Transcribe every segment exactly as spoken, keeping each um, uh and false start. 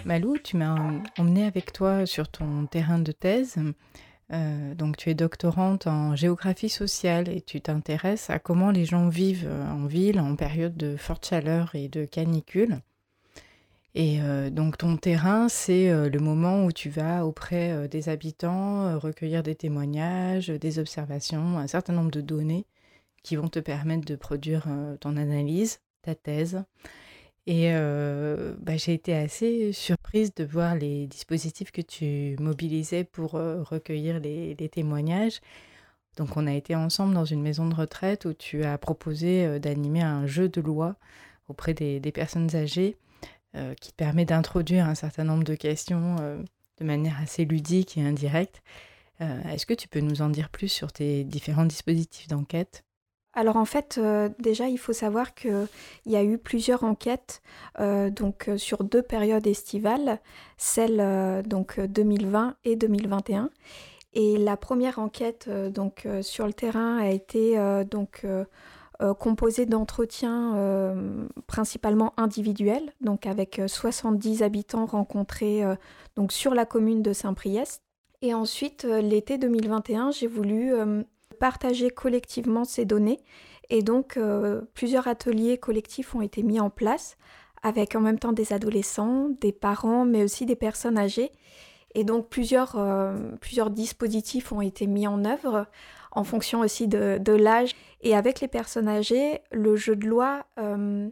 Malou, tu m'as em- emmenée avec toi sur ton terrain de thèse. Euh, donc, tu es doctorante en géographie sociale et tu t'intéresses à comment les gens vivent euh, en ville en période de forte chaleur et de canicule. Et euh, donc, ton terrain, c'est euh, le moment où tu vas auprès euh, des habitants euh, recueillir des témoignages, euh, des observations, un certain nombre de données qui vont te permettre de produire euh, ton analyse, ta thèse. Et euh, bah, j'ai été assez surprise de voir les dispositifs que tu mobilisais pour euh, recueillir les, les témoignages. Donc on a été ensemble dans une maison de retraite où tu as proposé euh, d'animer un jeu de loi auprès des, des personnes âgées euh, qui permet d'introduire un certain nombre de questions euh, de manière assez ludique et indirecte. Euh, est-ce que tu peux nous en dire plus sur tes différents dispositifs d'enquête? Alors en fait, euh, déjà, il faut savoir qu'il y a eu plusieurs enquêtes euh, donc, euh, sur deux périodes estivales, celle euh, donc, euh, deux mille vingt et deux mille vingt et un. Et un. Et la première enquête euh, donc, euh, sur le terrain a été euh, donc, euh, euh, composée d'entretiens euh, principalement individuels, donc avec euh, soixante-dix habitants rencontrés euh, donc, sur la commune de Saint-Priest. Et ensuite, euh, l'été deux mille vingt et un, j'ai voulu euh, partager collectivement ces données. Et donc, euh, plusieurs ateliers collectifs ont été mis en place, avec en même temps des adolescents, des parents, mais aussi des personnes âgées. Et donc, plusieurs, euh, plusieurs dispositifs ont été mis en œuvre, en fonction aussi de, de l'âge. Et avec les personnes âgées, le jeu de loi euh,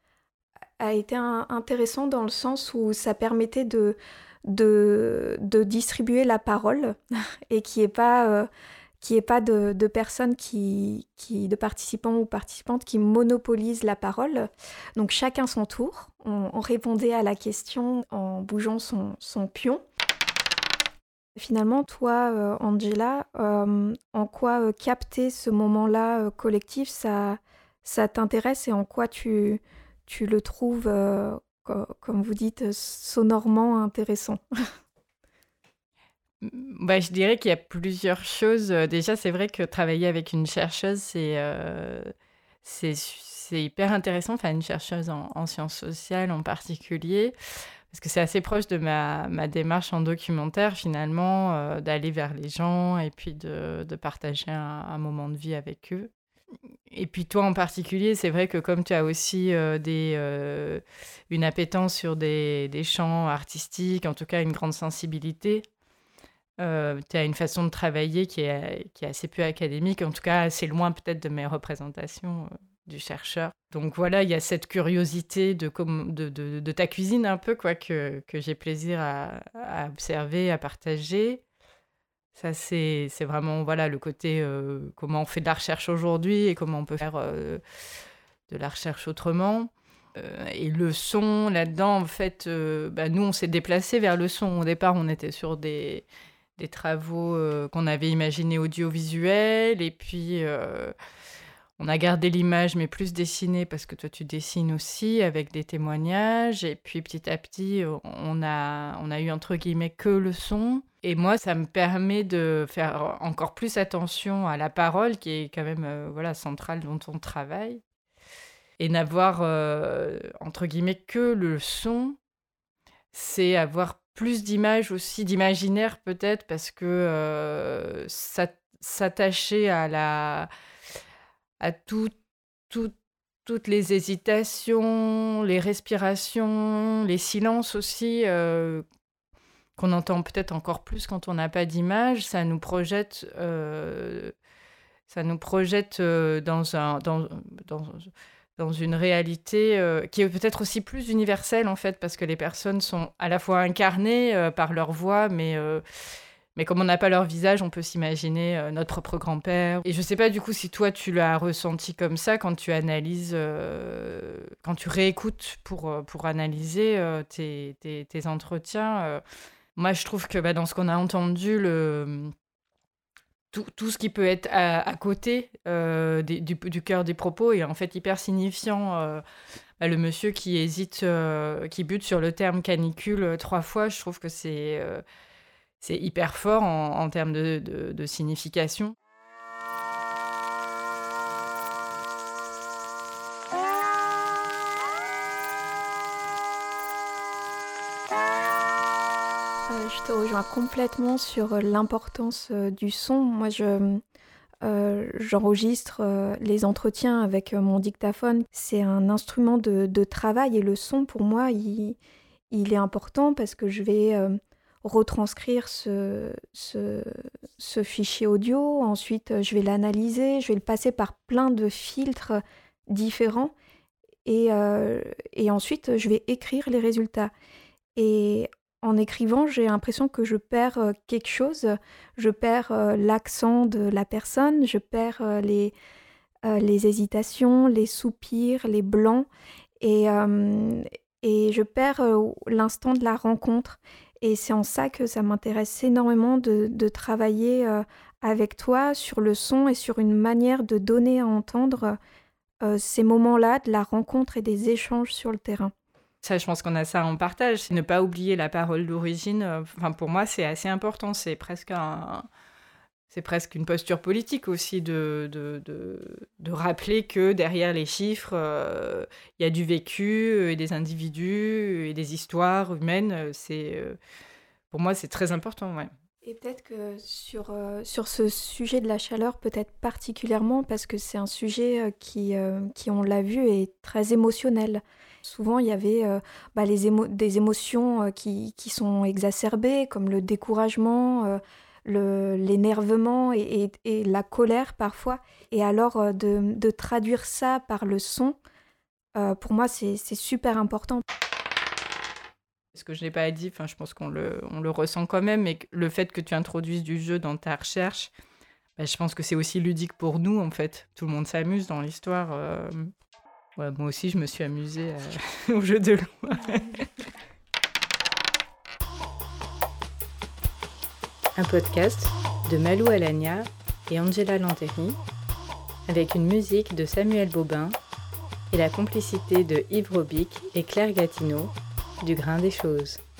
a été un- intéressant dans le sens où ça permettait de, de, de distribuer la parole et qu'il n'y ait pas, euh, qu'il y ait pas de, de personnes qui, qui, de participants ou participantes qui monopolisent la parole. Donc chacun son tour. On, on répondait à la question en bougeant son, son pion. Finalement, toi, euh, Angela, euh, en quoi euh, capter ce moment-là euh, collectif, ça, ça t'intéresse et en quoi tu, tu le trouves, euh, co- comme vous dites, euh, sonorement intéressant? Mm, Bah, je dirais qu'il y a plusieurs choses. Euh, Déjà, c'est vrai que travailler avec une chercheuse, c'est euh, c'est c'est hyper intéressant. Enfin, une chercheuse en, en sciences sociales en particulier, parce que c'est assez proche de ma, ma démarche en documentaire, finalement, euh, d'aller vers les gens et puis de, de partager un, un moment de vie avec eux. Et puis toi en particulier, c'est vrai que comme tu as aussi euh, des, euh, une appétence sur des, des champs artistiques, en tout cas une grande sensibilité, euh, tu as une façon de travailler qui est, qui est assez peu académique, en tout cas assez loin peut-être de mes représentations euh, du chercheur. Donc voilà, il y a cette curiosité de, com- de, de, de ta cuisine un peu, quoi, que, que j'ai plaisir à, à observer, à partager. Ça, c'est, c'est vraiment voilà, le côté euh, comment on fait de la recherche aujourd'hui et comment on peut faire euh, de la recherche autrement. Euh, et le son, là-dedans, en fait, euh, bah, nous, on s'est déplacé vers le son. Au départ, on était sur des, des travaux euh, qu'on avait imaginés audiovisuels. Et puis, euh, on a gardé l'image, mais plus dessinée, parce que toi, tu dessines aussi, avec des témoignages. Et puis, petit à petit, on a, on a eu, entre guillemets, que le son. Et moi, ça me permet de faire encore plus attention à la parole, qui est quand même euh, voilà, centrale dans ton travail. Et n'avoir, euh, entre guillemets, que le son, c'est avoir plus d'images aussi, d'imaginaire peut-être, parce que euh, s'at- s'attacher à la, à tout, tout- toutes les hésitations, les respirations, les silences aussi, euh, qu'on entend peut-être encore plus quand on n'a pas d'image, ça nous projette, euh, ça nous projette euh, dans un, dans, dans, dans une réalité euh, qui est peut-être aussi plus universelle en fait, parce que les personnes sont à la fois incarnées euh, par leur voix, mais euh, mais comme on n'a pas leur visage, on peut s'imaginer euh, notre propre grand-père. Et je sais pas du coup si toi tu l'as ressenti comme ça quand tu analyses, euh, quand tu réécoutes pour, euh, pour analyser euh, tes, tes, tes entretiens. Euh, moi je trouve que bah, dans ce qu'on a entendu, le, tout, tout ce qui peut être à, à côté euh, des- du, du cœur des propos est en fait hyper signifiant. Euh, bah, le monsieur qui hésite, euh, qui bute sur le terme canicule euh, trois fois, je trouve que c'est euh, c'est hyper fort en, en termes de, de, de signification. Je te rejoins complètement sur l'importance euh, du son. Moi, je, euh, j'enregistre euh, les entretiens avec euh, mon dictaphone. C'est un instrument de, de travail et le son, pour moi, il, il est important parce que je vais euh, retranscrire ce, ce, ce fichier audio. Ensuite, je vais l'analyser, je vais le passer par plein de filtres différents et, euh, et ensuite, je vais écrire les résultats. Et en écrivant, j'ai l'impression que je perds euh, quelque chose. Je perds euh, l'accent de la personne, je perds euh, les, euh, les hésitations, les soupirs, les blancs. Et, euh, et je perds euh, l'instant de la rencontre. Et c'est en ça que ça m'intéresse énormément de, de travailler euh, avec toi sur le son et sur une manière de donner à entendre euh, ces moments-là de la rencontre et des échanges sur le terrain. Ça, je pense qu'on a ça en partage. C'est ne pas oublier la parole d'origine. Enfin, pour moi, c'est assez important. C'est presque, un... c'est presque une posture politique aussi de, de, de, de rappeler que derrière les chiffres, il euh, y a du vécu, et des individus, et des histoires humaines. C'est, euh... Pour moi, c'est très important, ouais. Et peut-être que sur, euh, sur ce sujet de la chaleur, peut-être particulièrement, parce que c'est un sujet euh, qui, euh, qui, on l'a vu, est très émotionnel. Souvent, il y avait euh, bah, les émo- des émotions euh, qui, qui sont exacerbées, comme le découragement, euh, le, l'énervement et, et, et la colère parfois. Et alors, euh, de, de traduire ça par le son, euh, pour moi, c'est, c'est super important. Ce que je n'ai pas dit, enfin, je pense qu'on le, on le ressent quand même, mais le fait que tu introduises du jeu dans ta recherche, bah, je pense que c'est aussi ludique pour nous, en fait. Tout le monde s'amuse dans l'histoire. Euh... Ouais, moi aussi, je me suis amusée euh, au jeu de l'eau. Un podcast de Malou Alagna et Angela Lanteri, avec une musique de Samuel Bobin et la complicité de Yves Robic et Claire Gatineau, du Grain des Choses.